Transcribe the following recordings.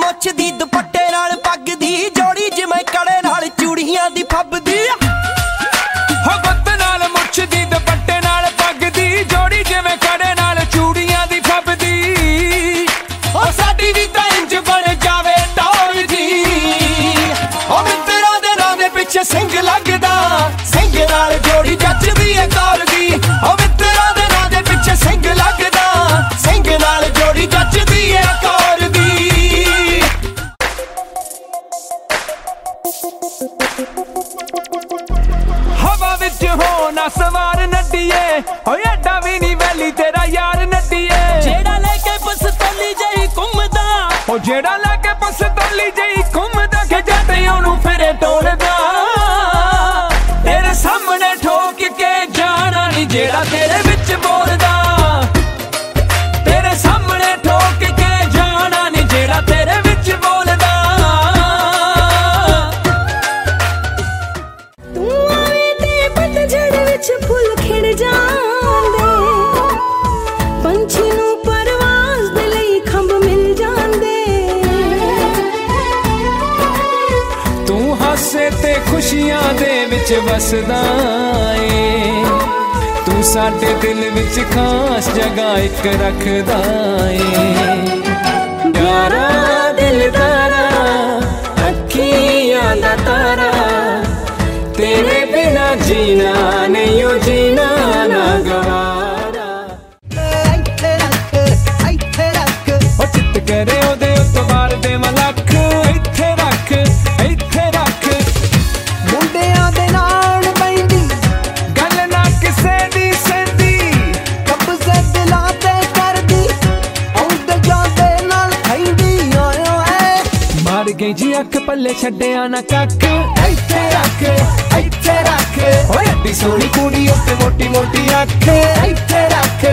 ਮੁੱਛ ਦੀ ਦੁਪੱਟੇ ਨਾਲ ਪੱਗ ਦੀ ਜੋੜੀ ਜਿਵੇਂ ਕੜੇ ਨਾਲ ਚੂੜੀਆਂ ਦੀ ਫੱਬਦੀ ਹੋ ਗੁੱਤ ਨਾਲ ਮੁੱਛ ਦੀ ਦੁਪੱਟੇ ਨਾਲ ਪੱਗ ਦੀ ਜੋੜੀ ਜਿਵੇਂ ਕੜੇ ਨਾਲ ਚੂੜੀਆਂ ਦੀ ਫੱਬਦੀ ਉਹ ਸਾਡੀ ਵੀ ਤਾਂ ਇੰਜ ਬਣ ਜਾਵੇ ਟੌਰ ਜੀ ਉਹ ਮਿੱਤਰਾਂ ਦੇ ਨਾਂ ਦੇ ਪਿੱਛੇ ਸਿੰਘ ਲੱਗਦਾ ਸਿੰਘ ਨਾਲ ਜੋੜੀ ਜੱਜਦੀ ਏ ਕੌਰ ਦੀ ਉਹ ਮਿੱਤਰਾਂ ਦੇ ਨਾਂ ਦੇ ਪਿੱਛੇ ਸਿੰਘ ਲੱਗਦਾ ਸਿੰਘ ਨਾਲ ਜੋੜੀ ਜੱਜਦੀ ਏ ਕੌਰ ਦੀ ਹਵਾ ਵਿੱਚ ਹੋ ਨਾ ਸਵਾਰ ਨੱਡੀਏ ਓਏ ਐਡਾ ਵੀ ਨਹੀਂ ਵੈਲੀ ਤੇਰਾ ਯਾਰ ਨੱਡੀਏ ਜਿਹੜਾ ਲੈ ਕੇ ਪਸਤੌਲੀ ਜਈ ਘੁੰਮਦਾ ਉਹ ਜਿਹੜਾ ਲੈ ਕੇ ਪਸਤੌਲੀ ਜਈ ਘੁੰਮਦਾ ਕਿ ਜੱਟ ਉਹਨੂੰ ਫਿਰੇ ਟੋਲਦਾ ਤੇਰੇ ਸਾਹਮਣੇ ਠੋਕ ਕੇ ਜਾਣਾ ਨਹੀਂ ਜਿਹੜਾ ਤੇਰੇ ਵਿੱਚ ਬੋਲਦਾ ਤੇਰੇ ਸਾਹਮਣੇ ਠੋਕ ਕੇ ਜਾਣਾ ਨਹੀਂ ਜਿਹੜਾ ਤੇਰੇ ਵਿੱਚ ਬੋਲਦਾ ਤੂੰ ਆਵੇ ਤੇ ਪਤਝੜ ਵਿੱਚ ਫੁੱਲ ਖਿੜ ਜਾਂਦੇ ਪੰਛੀ ਨੂੰ ਪਰਵਾਜ਼ ਦੇ ਲਈ ਖੰਭ ਮਿਲ ਜਾਂਦੇ ਤੂੰ ਹਾਸੇ ਤੇ ਖੁਸ਼ੀਆਂ ਦੇ ਵਿੱਚ ਵਸਦਾ ਏ ਤੂੰ ਸਾਡੇ ਦਿਲ ਵਿੱਚ ਖਾਸ ਜਗ੍ਹਾ ਇੱਕ ਰੱਖਦਾ ਏ ਪਿਆਰਾ ਦਿਲਦਾਰਾ ਅੱਖੀਆਂ ਦਾ ਤਾਰਾ ਤੇਰੇ ਬਿਨਾ ਜੀਣਾ ਨਹੀਂ ਓ ਜੀਣਾ ਨਾ ਗਵਾਰਾ ਉਹ ਚਿੱਤ ਕਰੇ ਉਹਦੇ ਉੱਤੋਂ ਮਾਰ ਦੇ ਮਲੱਖ ਇੱਥੇ ਰੱਖ ਮੁੰਡਿਆਂ ਦੇ ਨਾਲ ਪੈਂਦੀ ਗੱਲ ਨਾ ਕਿਸੇ ਦੀ ਸਹਿੰਦੀ ਕਬਜ਼ੇ ਦਿਲਾਂ ਤੇ ਕਰਦੀ ਆਉਂਦੇ ਜਾਂਦੇ ਨਾਲ ਖੈਂਦੀ ਓਏ ਓਏ ਮਾਰ ਗਈ ਜੀ ਅੱਖ ਪੱਲੇ ਛੱਡਿਆ ਨਾ ਕੱਖ ਇੱਥੇ ਰੱਖ ਓਏ ਅੱਡੀ ਸੋਹਣੀ ਕੁੜੀ ਉੱਤੇ ਮੋਟੀ ਮੋਟੀ ਅੱਖ ਇੱਥੇ ਰੱਖ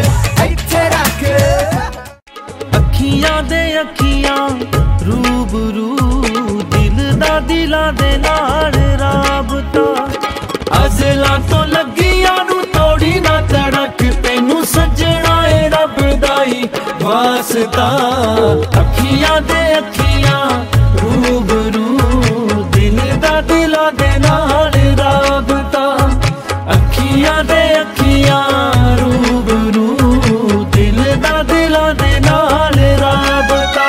ਅੱਖੀਆਂ ਦੇ ਅੱਖੀਆਂ ਰੂਬਰੂ ਦਿਲ ਦਾ ਦਿਲਾਂ ਦੇ ਨਾਲ ਰਾਬਤਾ ਅਜ਼ਲਾਂ ਤੋਂ ਲੱਗੀਆਂ ਨੂੰ ਤੋੜੀ ਨਾ ਧੜਕ ਤੈਨੂੰ ਸੱਜਣਾ ਏ ਰੱਬ ਦਾ ਹੀ ਵਾਸਤਾ ਅੱਖੀਆਂ ਦੇ ਅੱਖੀਆਂ ਰੂਬਰੂ ਦਿਲ ਦਾ ਦਿਲਾਂ ਦੇ ਨਾਲ ਰਾਬਤਾ ਅੱਖੀਆਂ ਦੇ ਅੱਖੀਆਂ ਰੂਬਰੂ ਦਿਲ ਦਾ ਦਿਲਾਂ ਦੇ ਨਾਲ ਰਾਬਤਾ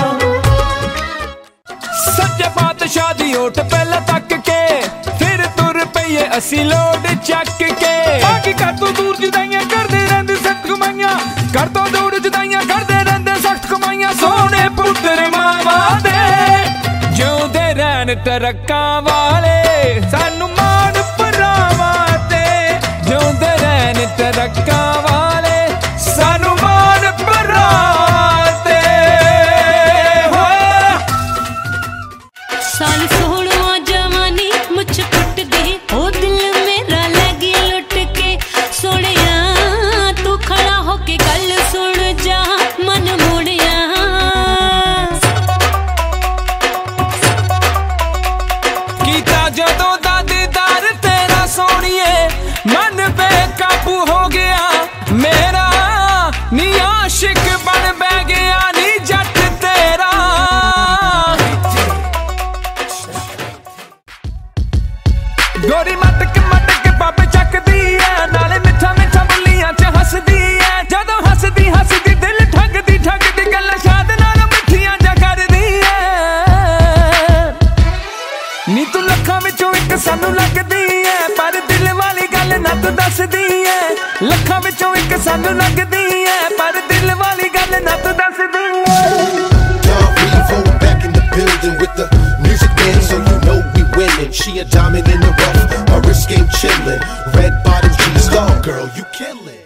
ਸੱਜੇ ਬਾਦਸ਼ਾਹ ਦੀ ਓਟ ਪਹਿਲਾਂ ਤੱਕ ਕੇ ਫਿਰ ਤੁਰ ਪਈਏ ਅਸੀਂ ਲੋਡ ਚੱਕ ਕੇ ਬਾਕੀ ਕਰ ਤੋਂ ਦੂਰ ਜਦਾਈਆਂ ਕਰਦੇ ਰਹਿੰਦੇ ਸਖਤ ਕਮਾਈਆਂ ਕਰ ਤੋਂ ਦੂਰ ਜਦਾਈਆਂ ਕਰਦੇ ਰਹਿੰਦੇ ਸਖਤ ਕਮਾਈਆਂ ਸੋਹਣੇ ਪੁੱਤਰ ਮਾਵਾਂ ਦੇ ਜਿਉਂਦੇ ਰਹਿਣ ਤਰੱਕਾਂ ਵਾਲੇ ਸਾਨੂੰ ਮਾਣ ਭਰਾਵਾਂ ਤੇ ਜਿਉਂਦੇ ਰਹਿਣ ਤਰੱਕਾਂ ਵਾਲੇ ਸਾਨੂੰ ਮਾਣ ਭਰਾਵਾਂ ਤੇ ਸਾਲ 16ਵਾਂ ਜਵਾਨੀ ਮੁੱਛ ਕੁੱਟਦੇ ਉਹ ਦਿਲ ਮੇਰਾ ਲੈ ਗਈ ਲੁੱਟ ਕੇ ਸੋਹਣਿਆ ਤੂੰ ਖੜਾ ਹੋ ਕੇ ਗੱਲ ਸੁਣ ਜਾ ਮਨ ਮੁੜਿਆ ਕੀਤਾ ਜਦੋਂ ਦਾ ਦੀਦਾਰ ਤੇਰਾ ਸੋਹਣੀਏ ਮਨ ਬੇਕਾਬੂ ਹੋ ਗਿਆ ਮੇਰਾ ਨੀ ਆਸ਼ਿਕ ਬਣ ਬਹਿ ਗਿਆ ਨੀ ਜੱਟ ਤੇਰਾ ਗੋਰੀ ਮਟਕ ਪੱਬ ਚੱਕਦੀ ਐ ਨਾਲੇ ਮਿੱਠਾ ਮਿੱਠਾ ਬੁੱਲੀਆਂ ਚ ਹੱਸਦੀ ਐ ਜਦੋਂ ਹੱਸਦੀ ਦਿਲ ਠੱਗਦੀ ਗੱਲ ਸ਼ਾਦ ਨਾਲ ਮਿੱਠੀਆਂ ਜਾ ਕਰਦੀ ਐ ਨੀ ਤੂੰ ਲੱਖਾਂ ਵਿੱਚੋਂ ਇੱਕ ਸਾਨੂੰ ਲੱਗਦੀ ਐ ਪਰ ਦਿਲ ਵਾਲੀ ਗੱਲ ਨਾ ਤੂੰ ਦੱਸਦੀ ਐ ਲੱਖਾਂ ਵਿੱਚੋਂ ਇੱਕ ਸਾਨੂੰ ਲੱਗਦੀ ਐ ਪਰ ਦਿਲ ਵਾਲੀ ਗੱਲ ਨਾ ਤੂੰ ਦੱਸਦੀ ਐ Back in the building with the music band, so you know we winning. She a diamond in the rough, her wrist game chillin'. Red bottoms, G-Star, girl, you killin'.